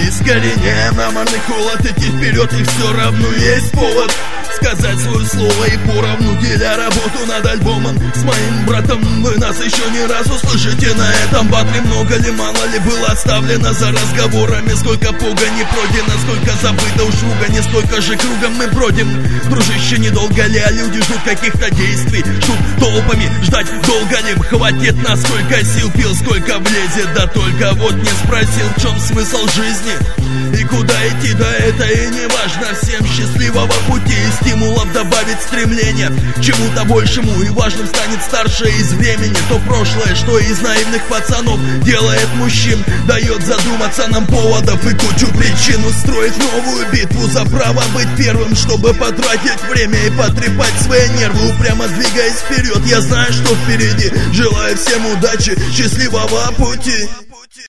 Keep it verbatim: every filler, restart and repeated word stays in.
Искореняем наморный холод, идти вперед, и все равно есть повод сказать свое слово и поровну, деля работу над альбомом с моим братом. Вы нас еще не раз услышите на этом батле. Много ли, мало ли было оставлено за разговорами? Сколько погони пройдено, сколько забыто уж ругани, сколько же кругом мы бродим. Дружище, недолго ли, а люди ждут каких-то действий, ждут толпами, ждать долго ли? Хватит на сколько сил пил, сколько влезет, да только вот не спросил, в чем смысл жизни и куда идти, да это и не важно. Всем счастливого пути и стимулов добавить стремление к чему-то большему, и важным станет старшее из времени. То прошлое, что из наивных пацанов делает мужчин, дает задуматься нам поводов и кучу причин устроить новую битву за право быть первым, чтобы потратить время и потрепать свои нервы, упрямо двигаясь вперед. Я знаю, что впереди, желаю всем удачи, счастливого пути.